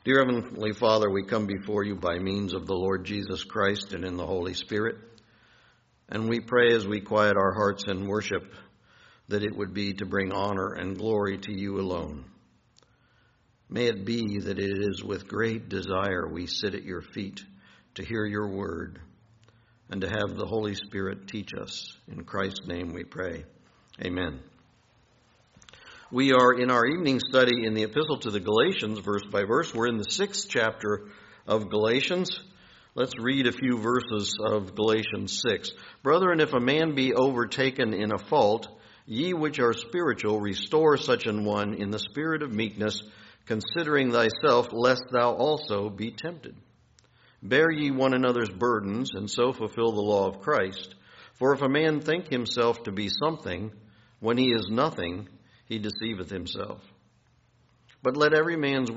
Dear Heavenly Father, we come before you by means of the Lord Jesus Christ and in the Holy Spirit. And we pray as we quiet our hearts in worship that it would be to bring honor and glory to you alone. May it be that it is with great desire we sit at your feet to hear your word and to have the Holy Spirit teach us. In Christ's name we pray. Amen. We are in our evening study in the Epistle to the Galatians, verse by verse. We're in the 6th chapter of Galatians. Let's read a few verses of Galatians 6. Brethren, if a man be overtaken in a fault, ye which are spiritual, restore such an one in the spirit of meekness, considering thyself, lest thou also be tempted. Bear ye one another's burdens, and so fulfill the law of Christ. For if a man think himself to be something, when he is nothing, he deceiveth himself. But let every man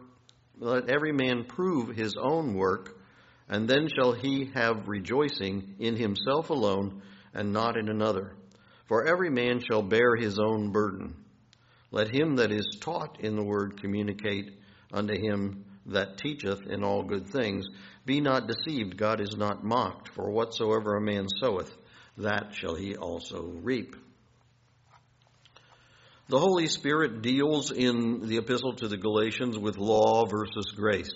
prove his own work, and then shall he have rejoicing in himself alone, and not in another. For every man shall bear his own burden. Let him that is taught in the word communicate unto him that teacheth in all good things. Be not deceived, God is not mocked. For whatsoever a man soweth, that shall he also reap. The Holy Spirit deals in the Epistle to the Galatians with law versus grace.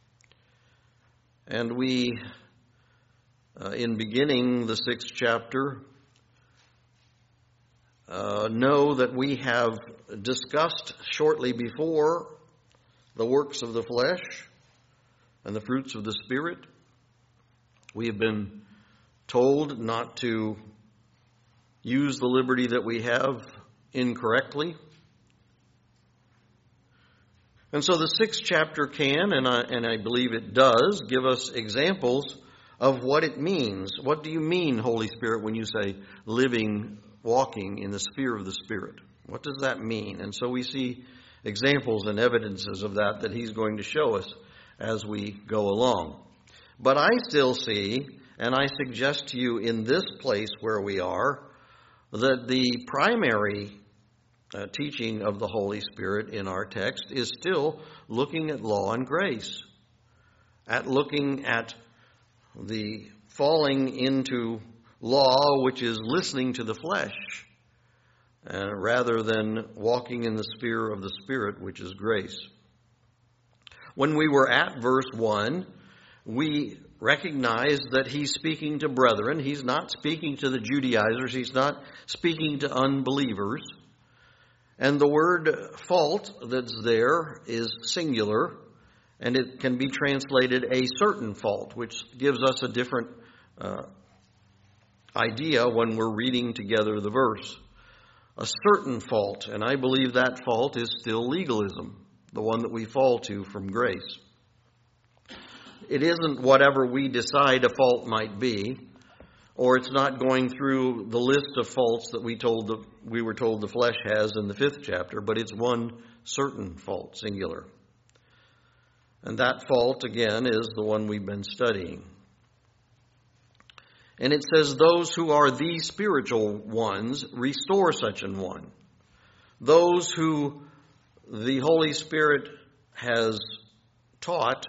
And we, in beginning the 6th chapter, know that we have discussed shortly before the works of the flesh and the fruits of the Spirit. We have been told not to use the liberty that we have incorrectly. And so the 6th chapter can, and I believe it does, give us examples of what it means. What do you mean, Holy Spirit, when you say walking in the sphere of the Spirit? What does that mean? And so we see examples and evidences of that he's going to show us as we go along. But I still see, and I suggest to you in this place where we are, that the primary teaching of the Holy Spirit in our text is still looking at law and grace, at looking at the falling into law, which is listening to the flesh, rather than walking in the sphere of the Spirit, which is grace. When we were at verse 1, we recognized that he's speaking to brethren. He's not speaking to the Judaizers. He's not speaking to unbelievers. And the word fault that's there is singular, and it can be translated a certain fault, which gives us a different idea when we're reading together the verse. A certain fault, and I believe that fault is still legalism, the one that we fall to from grace. It isn't whatever we decide a fault might be, or it's not going through the list of faults that we were told the flesh has in the 5th chapter, but it's one certain fault, singular. And that fault, again, is the one we've been studying. And it says, those who are the spiritual ones, restore such an one. Those who the Holy Spirit has taught,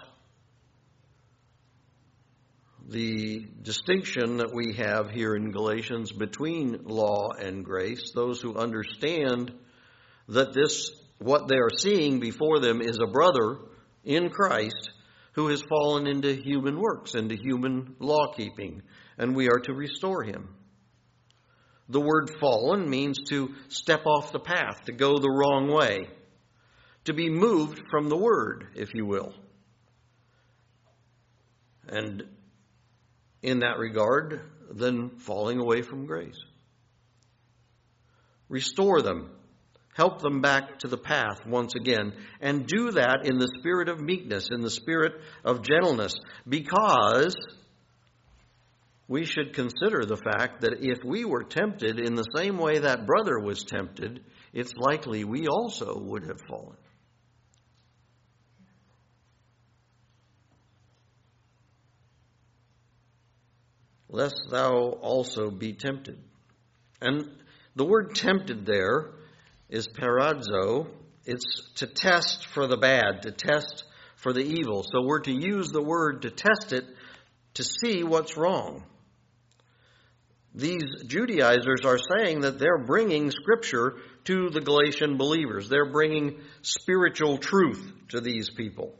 the distinction that we have here in Galatians between law and grace, those who understand that what they are seeing before them is a brother in Christ who has fallen into human works, into human law-keeping, and we are to restore him. The word fallen means to step off the path, to go the wrong way, to be moved from the word, if you will. And in that regard, then falling away from grace. Restore them. Help them back to the path once again. And do that in the spirit of meekness, in the spirit of gentleness. Because we should consider the fact that if we were tempted in the same way that brother was tempted, it's likely we also would have fallen. Lest thou also be tempted. And the word tempted there is perazzo. It's to test for the bad, to test for the evil. So we're to use the word to test it, to see what's wrong. These Judaizers are saying that they're bringing Scripture to the Galatian believers. They're bringing spiritual truth to these people.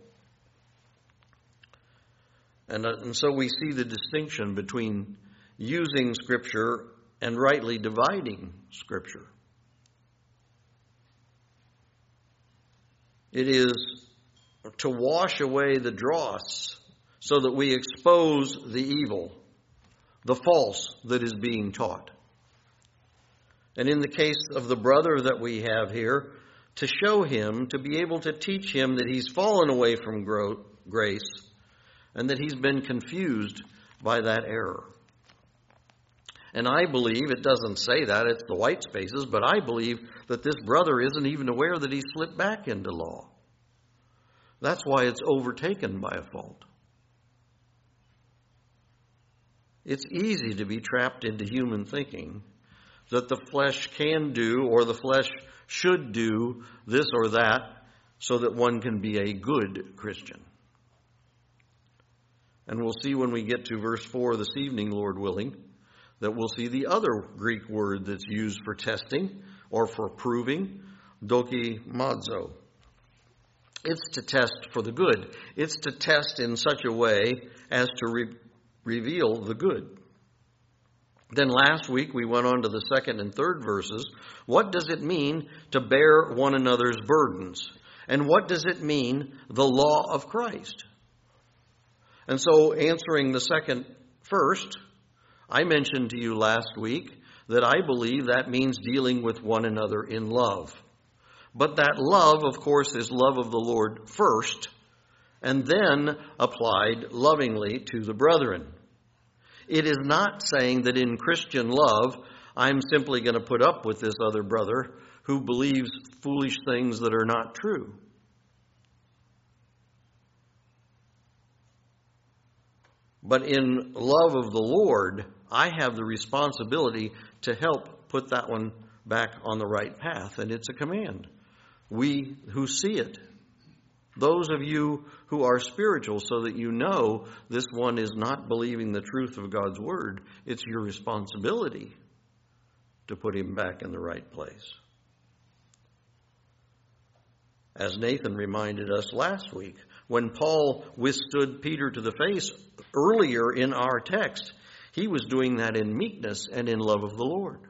And so we see the distinction between using Scripture and rightly dividing Scripture. It is to wash away the dross so that we expose the evil, the false that is being taught. And in the case of the brother that we have here, to show him, to be able to teach him that he's fallen away from grace and that he's been confused by that error. And I believe, it doesn't say that, it's the white spaces, but I believe that this brother isn't even aware that he slipped back into law. That's why it's overtaken by a fault. It's easy to be trapped into human thinking that the flesh can do or the flesh should do this or that so that one can be a good Christian. And we'll see when we get to verse 4 this evening, Lord willing, that we'll see the other Greek word that's used for testing or for proving, dokimazo. It's to test for the good. It's to test in such a way as to reveal the good. Then last week we went on to the second and third verses. What does it mean to bear one another's burdens? And what does it mean, the law of Christ? And so answering the second first, I mentioned to you last week that I believe that means dealing with one another in love. But that love, of course, is love of the Lord first, and then applied lovingly to the brethren. It is not saying that in Christian love, I'm simply going to put up with this other brother who believes foolish things that are not true. But in love of the Lord, I have the responsibility to help put that one back on the right path, and it's a command. We who see it, those of you who are spiritual, so that you know this one is not believing the truth of God's word, it's your responsibility to put him back in the right place. As Nathan reminded us last week, when Paul withstood Peter to the face earlier in our text, he was doing that in meekness and in love of the Lord.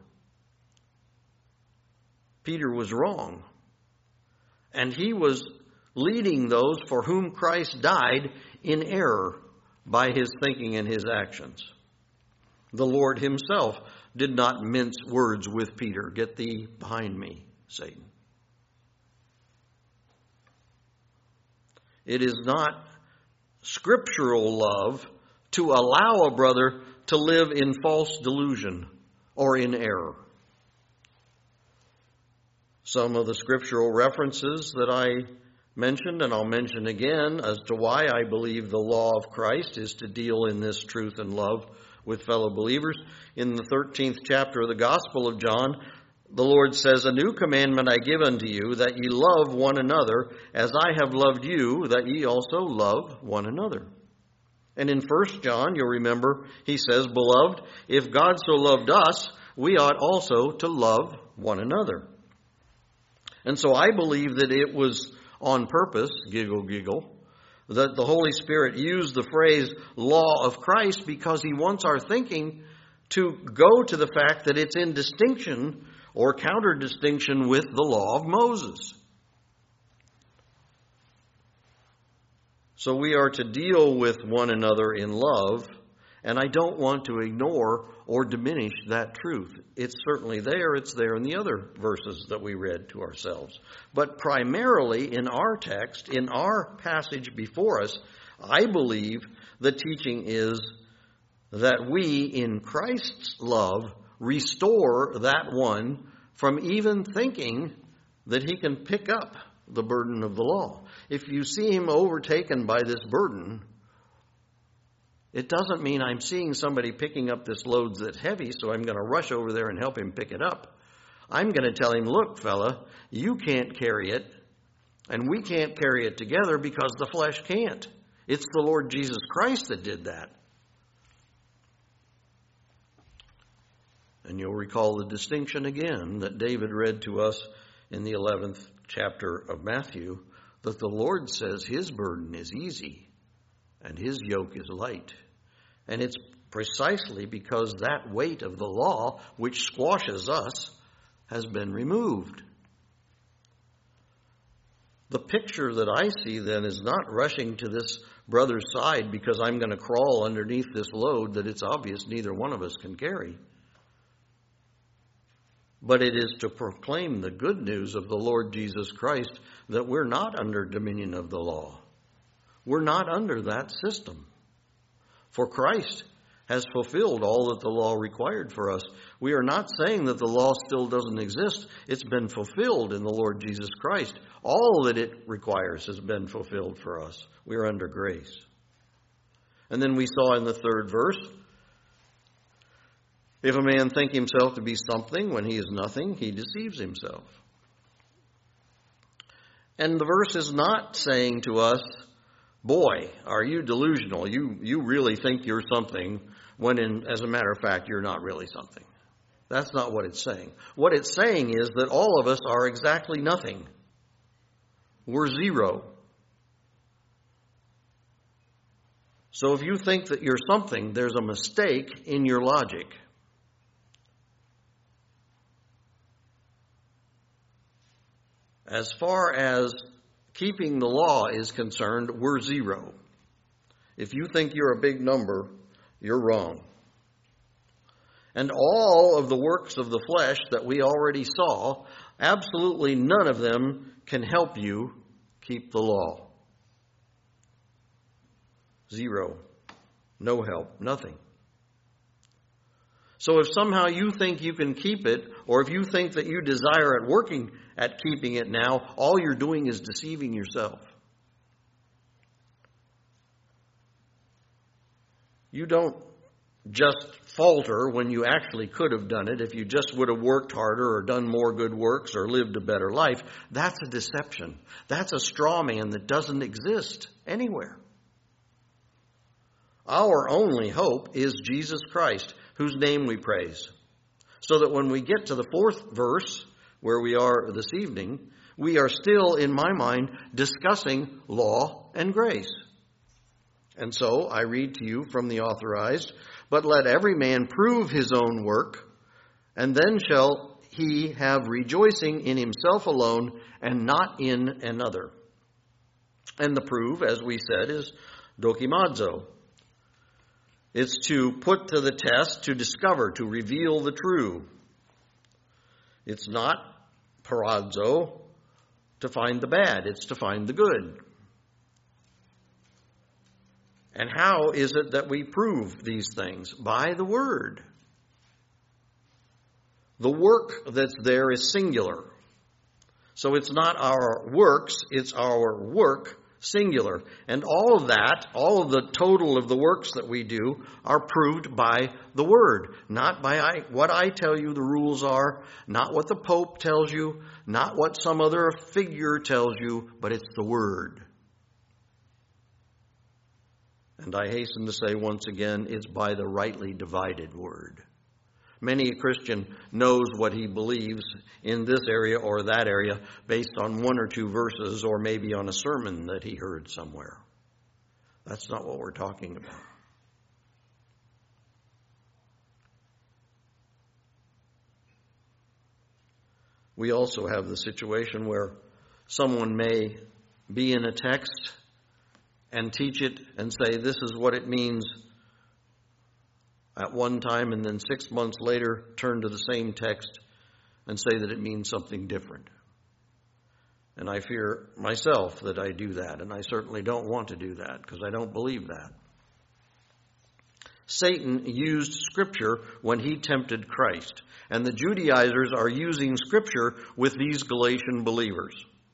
Peter was wrong. And he was leading those for whom Christ died in error by his thinking and his actions. The Lord himself did not mince words with Peter. Get thee behind me, Satan. It is not scriptural love to allow a brother to live in false delusion or in error. Some of the scriptural references that I mentioned, and I'll mention again, as to why I believe the law of Christ is to deal in this truth and love with fellow believers. In the 13th chapter of the Gospel of John, the Lord says, "A new commandment I give unto you, that ye love one another, as I have loved you, that ye also love one another." And in 1 John, you'll remember, he says, "Beloved, if God so loved us, we ought also to love one another." And so I believe that it was on purpose, giggle, giggle, that the Holy Spirit used the phrase law of Christ because he wants our thinking to go to the fact that it's in distinction or counter-distinction with the law of Moses. So we are to deal with one another in love, and I don't want to ignore or diminish that truth. It's certainly there. It's there in the other verses that we read to ourselves. But primarily in our text, in our passage before us, I believe the teaching is that we, in Christ's love, restore that one from even thinking that he can pick up the burden of the law. If you see him overtaken by this burden, it doesn't mean I'm seeing somebody picking up this load that's heavy, so I'm going to rush over there and help him pick it up. I'm going to tell him, "Look, fella, you can't carry it. And we can't carry it together because the flesh can't. It's the Lord Jesus Christ that did that. And you'll recall the distinction again that David read to us in the 11th chapter of Matthew, that the Lord says his burden is easy and his yoke is light. And it's precisely because that weight of the law, which squashes us, has been removed. The picture that I see then is not rushing to this brother's side because I'm going to crawl underneath this load that it's obvious neither one of us can carry. But it is to proclaim the good news of the Lord Jesus Christ that we're not under dominion of the law. We're not under that system. For Christ has fulfilled all that the law required for us. We are not saying that the law still doesn't exist. It's been fulfilled in the Lord Jesus Christ. All that it requires has been fulfilled for us. We are under grace. And then we saw in the 3rd verse, if a man think himself to be something when he is nothing, he deceives himself. And the verse is not saying to us, boy, are you delusional? You really think you're something when, as a matter of fact, you're not really something. That's not what it's saying. What it's saying is that all of us are exactly nothing. We're zero. So if you think that you're something, there's a mistake in your logic. As far as keeping the law is concerned, we're zero. If you think you're a big number, you're wrong. And all of the works of the flesh that we already saw, absolutely none of them can help you keep the law. Zero. No help. Nothing. So if somehow you think you can keep it, or if you think that you desire at working at keeping it now, all you're doing is deceiving yourself. You don't just falter when you actually could have done it. If you just would have worked harder or done more good works or lived a better life, that's a deception. That's a straw man that doesn't exist anywhere. Our only hope is Jesus Christ, whose name we praise. So that when we get to the 4th verse, where we are this evening, we are still, in my mind, discussing law and grace. And so I read to you from the Authorized, but let every man prove his own work, and then shall he have rejoicing in himself alone and not in another. And the prove, as we said, is dokimazo. It's to put to the test, to discover, to reveal the true. It's not parazo, to find the bad. It's to find the good. And how is it that we prove these things? By the Word. The work that's there is singular. So it's not our works, it's our work, singular. And all of that, all of the total of the works that we do are proved by the Word. Not by what I tell you the rules are, not what the Pope tells you, not what some other figure tells you, but it's the Word. And I hasten to say once again, it's by the rightly divided Word. Many a Christian knows what he believes in this area or that area based on 1 or 2 verses or maybe on a sermon that he heard somewhere. That's not what we're talking about. We also have the situation where someone may be in a text and teach it and say this is what it means at one time, and then 6 months later turn to the same text and say that it means something different. And I fear myself that I do that, and I certainly don't want to do that because I don't believe that. Satan used Scripture when he tempted Christ, and the Judaizers are using Scripture with these Galatian believers.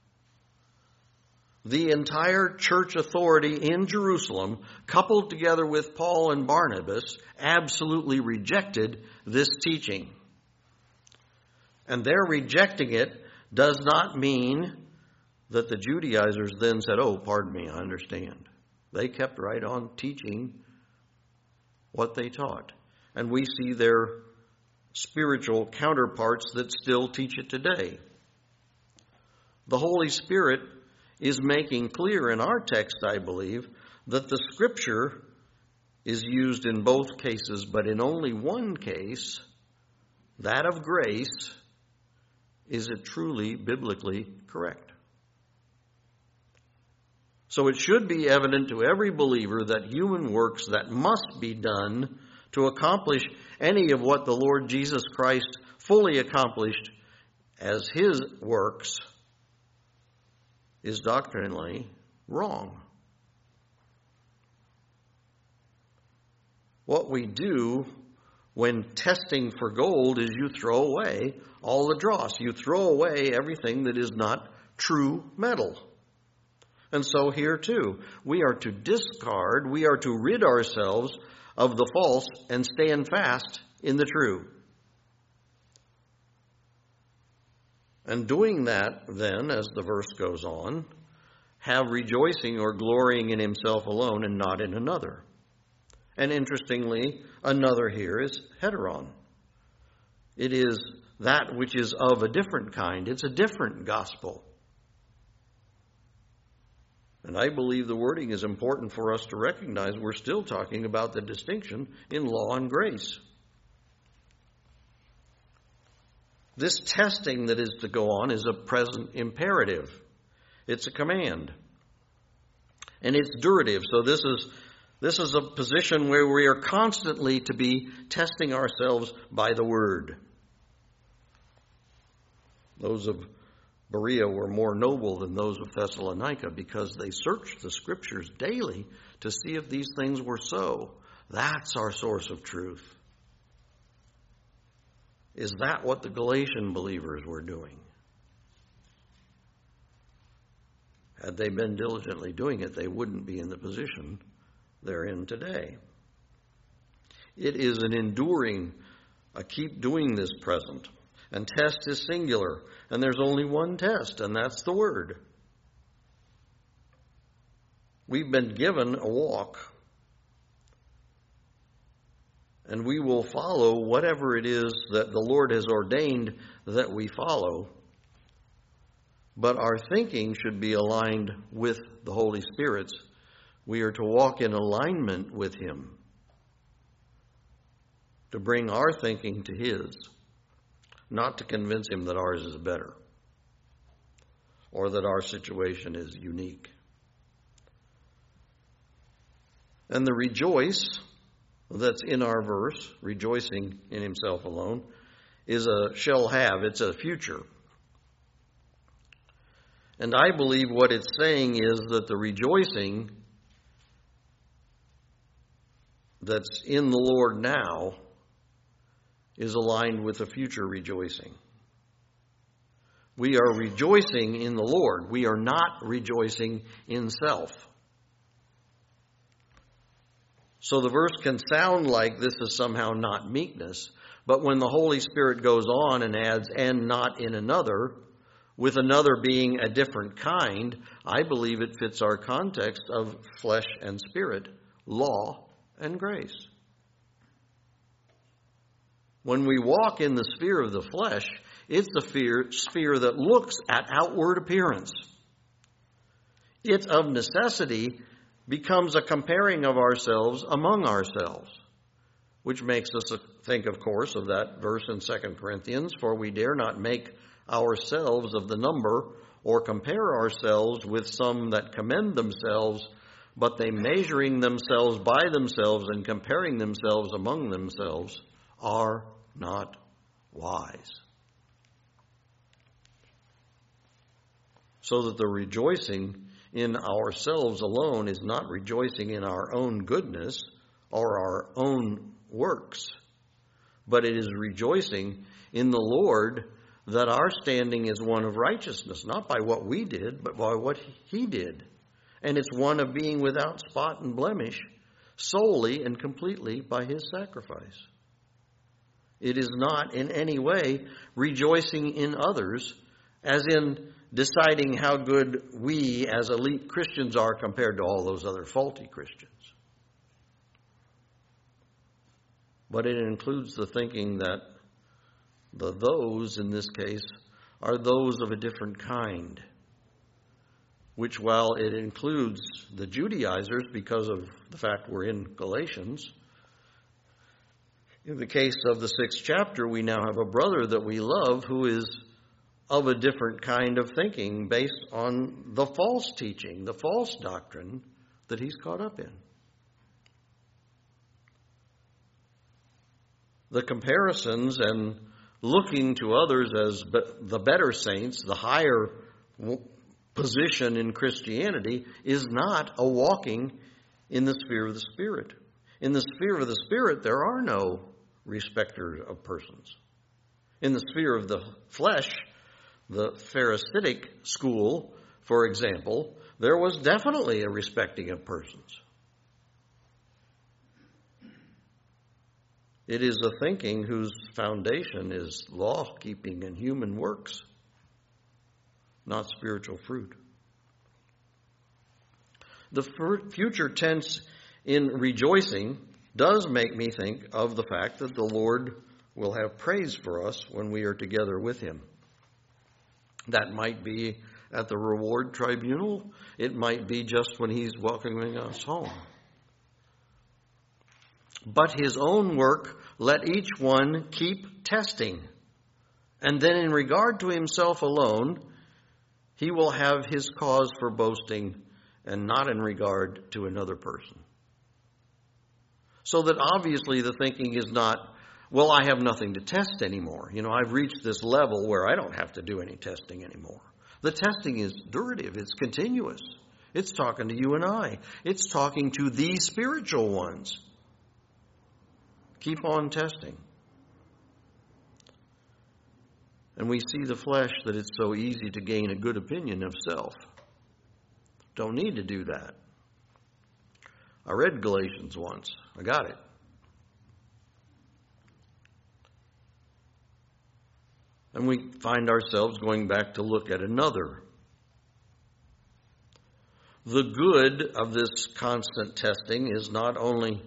The entire church authority in Jerusalem, coupled together with Paul and Barnabas, absolutely rejected this teaching. And their rejecting it does not mean that the Judaizers then said, oh, pardon me, I understand. They kept right on teaching what they taught. And we see their spiritual counterparts that still teach it today. The Holy Spirit is making clear in our text, I believe, that the Scripture is used in both cases, but in only one case, that of grace, is it truly biblically correct. So it should be evident to every believer that human works that must be done to accomplish any of what the Lord Jesus Christ fully accomplished as his works is doctrinally wrong. What we do when testing for gold is you throw away all the dross. You throw away everything that is not true metal. And so here too, we are to discard, we are to rid ourselves of the false and stand fast in the true. And doing that then, as the verse goes on, have rejoicing or glorying in himself alone and not in another. And interestingly, another here is heteron. It is that which is of a different kind. It's a different gospel. And I believe the wording is important for us to recognize we're still talking about the distinction in law and grace. This testing that is to go on is a present imperative. It's a command. And it's durative. So this is a position where we are constantly to be testing ourselves by the word. Those of Berea were more noble than those of Thessalonica because they searched the Scriptures daily to see if these things were so. That's our source of truth. Is that what the Galatian believers were doing? Had they been diligently doing it, they wouldn't be in the position they're in today. It is an enduring, keep doing this present. And test is singular. And there's only one test, and that's the Word. We've been given a walk. And we will follow whatever it is that the Lord has ordained that we follow. But our thinking should be aligned with the Holy Spirit's. We are to walk in alignment with Him, to bring our thinking to His, not to convince Him that ours is better or that our situation is unique. And the rejoice that's in our verse, rejoicing in himself alone, is a shall have. It's a future. And I believe what it's saying is that the rejoicing that's in the Lord now is aligned with a future rejoicing. We are rejoicing in the Lord. We are not rejoicing in self. So the verse can sound like this is somehow not meekness, but when the Holy Spirit goes on and adds, and not in another, with another being a different kind, I believe it fits our context of flesh and spirit, law and grace. When we walk in the sphere of the flesh, it's the sphere that looks at outward appearance. It of necessity becomes a comparing of ourselves among ourselves, which makes us think, of course, of that verse in 2 Corinthians, for we dare not make ourselves of the number or compare ourselves with some that commend themselves, but they measuring themselves by themselves and comparing themselves among themselves are not wise. So that the rejoicing in ourselves alone is not rejoicing in our own goodness or our own works, but it is rejoicing in the Lord that our standing is one of righteousness, not by what we did, but by what He did. And it's one of being without spot and blemish solely and completely by His sacrifice. It is not in any way rejoicing in others, as in deciding how good we as elite Christians are compared to all those other faulty Christians. But it includes the thinking that the those in this case are those of a different kind, which while it includes the Judaizers because of the fact we're in Galatians, in the case of the 6th chapter, we now have a brother that we love who is of a different kind of thinking based on the false teaching, the false doctrine that he's caught up in. The comparisons and looking to others as the better saints, the higher position in Christianity, is not a walking in the sphere of the Spirit. In the sphere of the Spirit, there are no respecters of persons. In the sphere of the flesh, the Pharisaic school, for example, there was definitely a respecting of persons. It is a thinking whose foundation is law-keeping and human works, not spiritual fruit. The future tense in rejoicing does make me think of the fact that the Lord will have praise for us when we are together with Him. That might be at the reward tribunal. It might be just when He's welcoming us home. But His own work, let each one keep testing. And then in regard to himself alone, he will have his cause for boasting and not in regard to another person. So that obviously the thinking is not, well, I have nothing to test anymore. I've reached this level where I don't have to do any testing anymore. The testing is durative. It's continuous. It's talking to you and I. It's talking to the spiritual ones. Keep on testing. And we see the flesh that it's so easy to gain a good opinion of self. Don't need to do that. I read Galatians once. I got it. And we find ourselves going back to look at another. The good of this constant testing is not only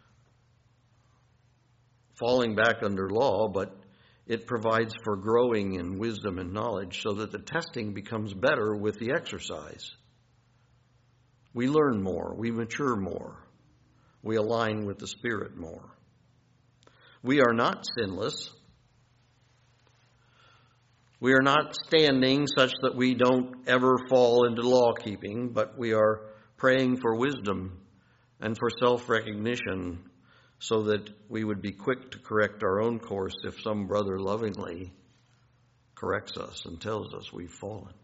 falling back under law, but it provides for growing in wisdom and knowledge so that the testing becomes better with the exercise. We learn more. We mature more. We align with the Spirit more. We are not sinless. We are not standing such that we don't ever fall into law-keeping, but we are praying for wisdom and for self-recognition so that we would be quick to correct our own course if some brother lovingly corrects us and tells us we've fallen.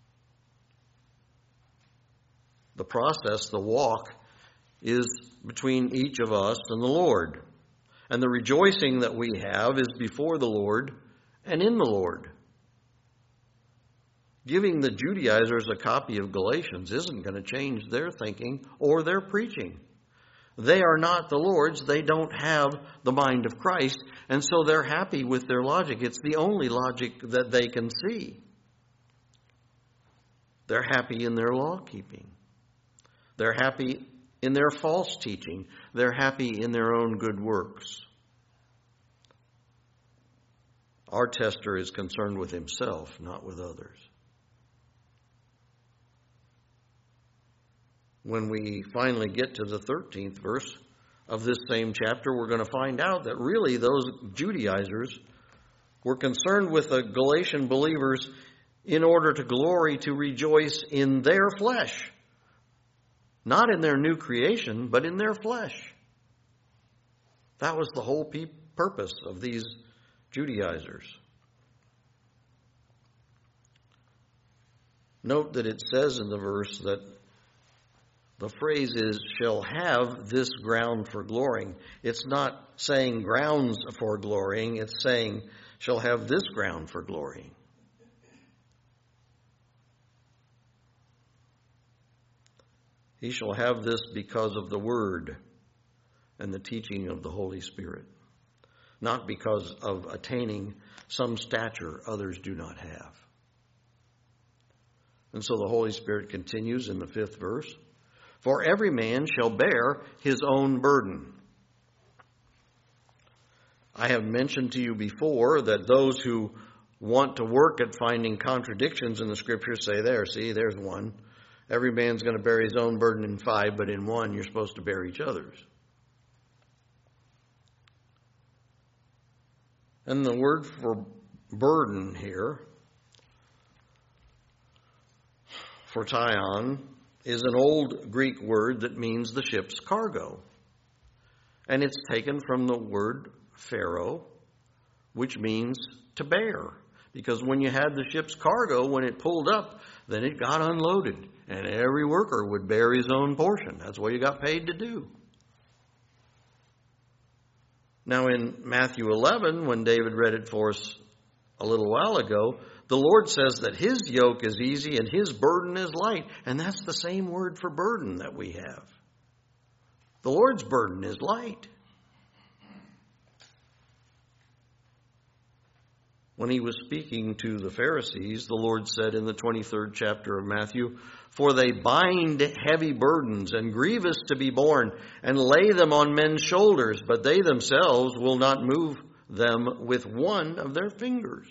The process, the walk, is between each of us and the Lord. And the rejoicing that we have is before the Lord and in the Lord. Giving the Judaizers a copy of Galatians isn't going to change their thinking or their preaching. They are not the Lord's. They don't have the mind of Christ, and so they're happy with their logic. It's the only logic that they can see. They're happy in their law-keeping. They're happy in their false teaching. They're happy in their own good works. Our tester is concerned with himself, not with others. When we finally get to the 13th verse of this same chapter, we're going to find out that really those Judaizers were concerned with the Galatian believers in order to glory, to rejoice in their flesh. Not in their new creation, but in their flesh. That was the whole purpose of these Judaizers. Note that it says in the verse that the phrase is, shall have this ground for glorying. It's not saying grounds for glorying. It's saying, shall have this ground for glorying. He shall have this because of the word and the teaching of the Holy Spirit, not because of attaining some stature others do not have. And so the Holy Spirit continues in the 5th verse. For every man shall bear his own burden. I have mentioned to you before that those who want to work at finding contradictions in the Scriptures say, there's one. Every man's going to bear his own burden in 5, but in 1 you're supposed to bear each other's. And the word for burden here, phortion, is an old Greek word that means the ship's cargo. And it's taken from the word pharo, which means to bear. Because when you had the ship's cargo, when it pulled up, then it got unloaded. And every worker would bear his own portion. That's what you got paid to do. Now in Matthew 11, when David read it for us a little while ago, the Lord says that his yoke is easy and his burden is light. And that's the same word for burden that we have. The Lord's burden is light. When he was speaking to the Pharisees, the Lord said in the 23rd chapter of Matthew, For they bind heavy burdens and grievous to be borne, and lay them on men's shoulders, but they themselves will not move them with one of their fingers.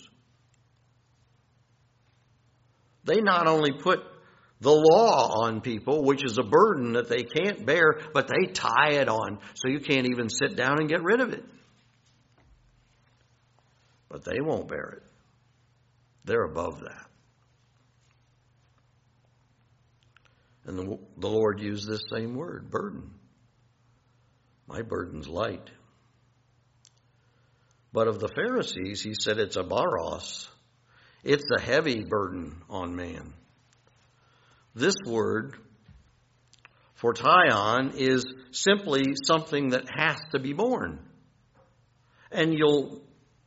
They not only put the law on people, which is a burden that they can't bear, but they tie it on so you can't even sit down and get rid of it. But they won't bear it. They're above that. And the Lord used this same word, burden. My burden's light. But of the Pharisees, he said it's a baros. It's a heavy burden on man. This word, phortion, is simply something that has to be borne. And you'll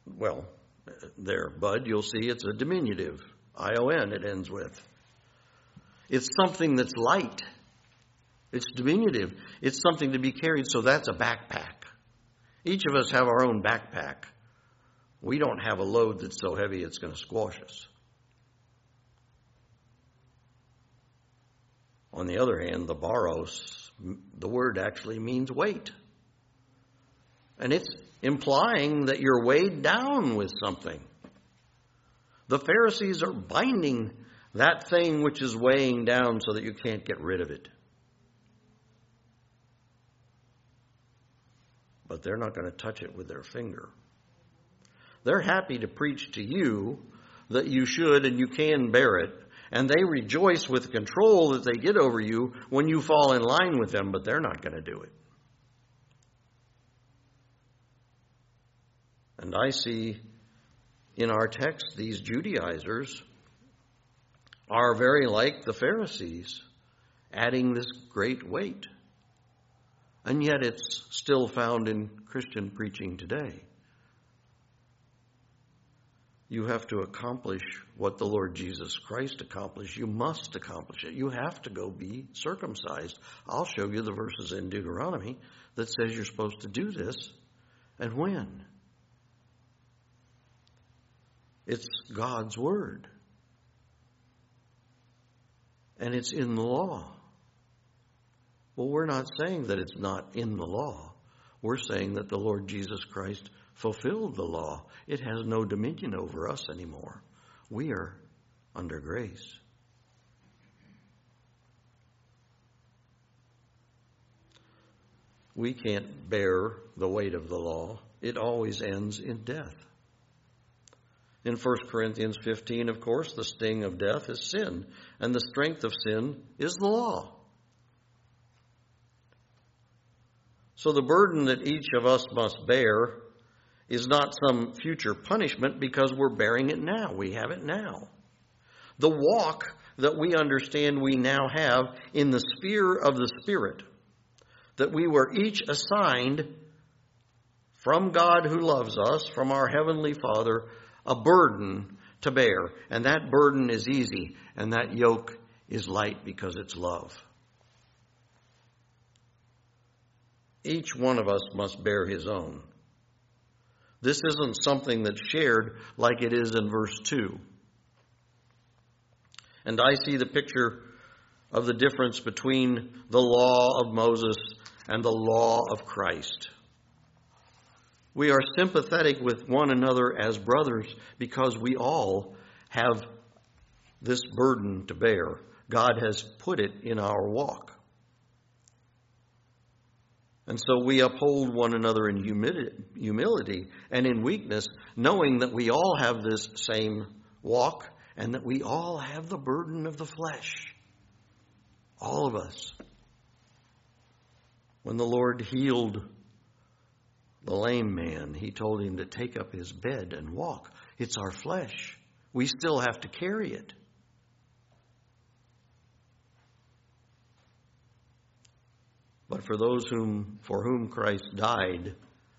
see it's a diminutive. I-O-N it ends with. It's something that's light. It's diminutive. It's something to be carried, so that's a backpack. Each of us have our own backpack. We don't have a load that's so heavy it's going to squash us. On the other hand, the baros, the word actually means weight. And it's implying that you're weighed down with something. The Pharisees are binding that thing which is weighing down so that you can't get rid of it. But they're not going to touch it with their finger. They're happy to preach to you that you should and you can bear it. And they rejoice with the control that they get over you when you fall in line with them, but they're not going to do it. And I see in our text these Judaizers are very like the Pharisees, adding this great weight. And yet it's still found in Christian preaching today. You have to accomplish what the Lord Jesus Christ accomplished. You must accomplish it. You have to go be circumcised. I'll show you the verses in Deuteronomy that says you're supposed to do this and when. It's God's word. And it's in the law. Well, we're not saying that it's not in the law. We're saying that the Lord Jesus Christ fulfilled the law. It has no dominion over us anymore. We are under grace. We can't bear the weight of the law. It always ends in death. In 1 Corinthians 15, of course, the sting of death is sin, and the strength of sin is the law. So the burden that each of us must bear is not some future punishment because we're bearing it now. We have it now. The walk that we understand we now have in the sphere of the Spirit, that we were each assigned from God who loves us, from our Heavenly Father, a burden to bear. And that burden is easy, and that yoke is light because it's love. Each one of us must bear his own. This isn't something that's shared like it is in verse 2. And I see the picture of the difference between the law of Moses and the law of Christ. We are sympathetic with one another as brothers because we all have this burden to bear. God has put it in our walk. And so we uphold one another in humility and in weakness, knowing that we all have this same walk and that we all have the burden of the flesh. All of us. When the Lord healed the lame man, he told him to take up his bed and walk. It's our flesh. We still have to carry it. But for those for whom Christ died,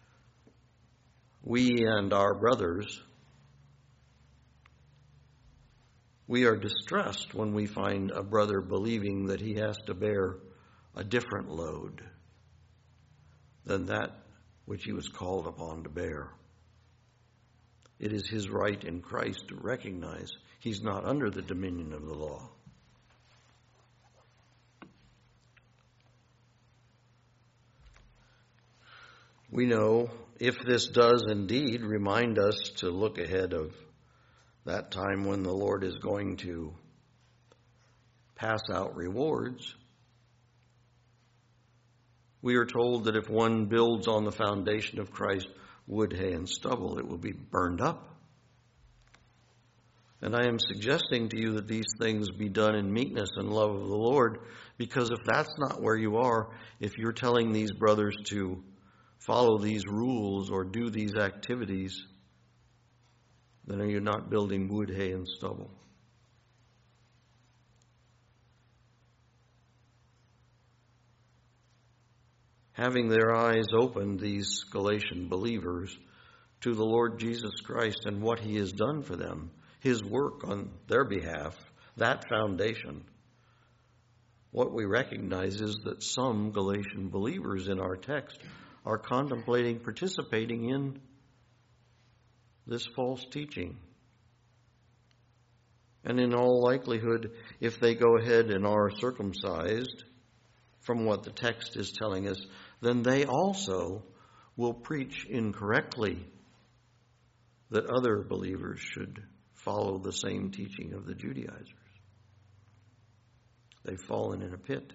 we and our brothers, we are distressed when we find a brother believing that he has to bear a different load than that which he was called upon to bear. It is his right in Christ to recognize he's not under the dominion of the law. We know if this does indeed remind us to look ahead of that time when the Lord is going to pass out rewards, we are told that if one builds on the foundation of Christ wood, hay, and stubble, it will be burned up. And I am suggesting to you that these things be done in meekness and love of the Lord, because if that's not where you are, if you're telling these brothers to follow these rules or do these activities, then you're not building wood, hay, and stubble. Having their eyes opened, these Galatian believers, to the Lord Jesus Christ and what he has done for them, his work on their behalf, that foundation, what we recognize is that some Galatian believers in our text are contemplating participating in this false teaching. And in all likelihood, if they go ahead and are circumcised, from what the text is telling us, then they also will preach incorrectly that other believers should follow the same teaching of the Judaizers. They've fallen in a pit.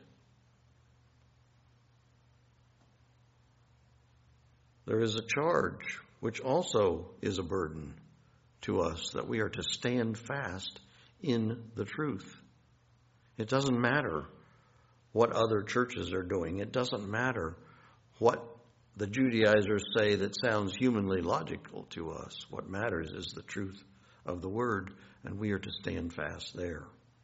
There is a charge, which also is a burden to us, that we are to stand fast in the truth. It doesn't matter what other churches are doing. It doesn't matter what the Judaizers say that sounds humanly logical to us. What matters is the truth of the Word, and we are to stand fast there.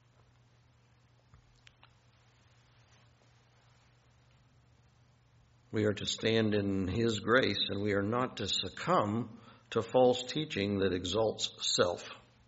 We are to stand in His grace, and we are not to succumb to false teaching that exalts self.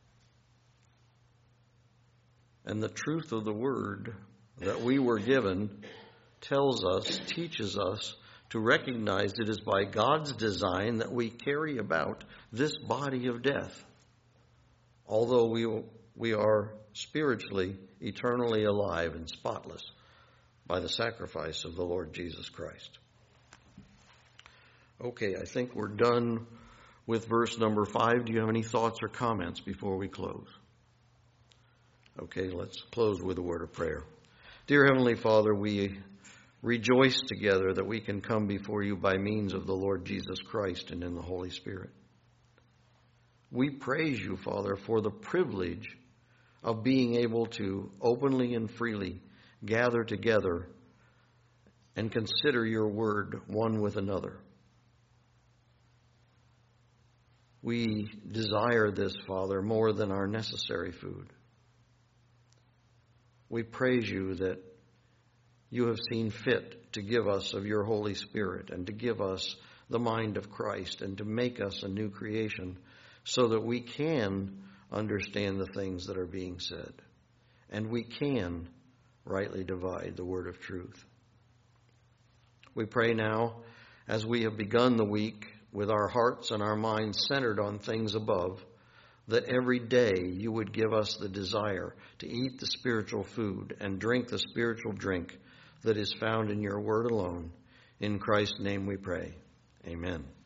And the truth of the Word that we were given tells us, teaches us to recognize it is by God's design that we carry about this body of death, although we are spiritually, eternally alive and spotless by the sacrifice of the Lord Jesus Christ. Okay, I think we're done with verse number 5. Do you have any thoughts or comments before we close? Okay, let's close with a word of prayer. Dear Heavenly Father, we rejoice together that we can come before you by means of the Lord Jesus Christ and in the Holy Spirit. We praise you, Father, for the privilege of being able to openly and freely gather together and consider your word one with another. We desire this, Father, more than our necessary food. We praise you that you have seen fit to give us of your Holy Spirit and to give us the mind of Christ and to make us a new creation so that we can understand the things that are being said and we can rightly divide the word of truth. We pray now, as we have begun the week with our hearts and our minds centered on things above, that every day you would give us the desire to eat the spiritual food and drink the spiritual drink that is found in your word alone. In Christ's name we pray. Amen.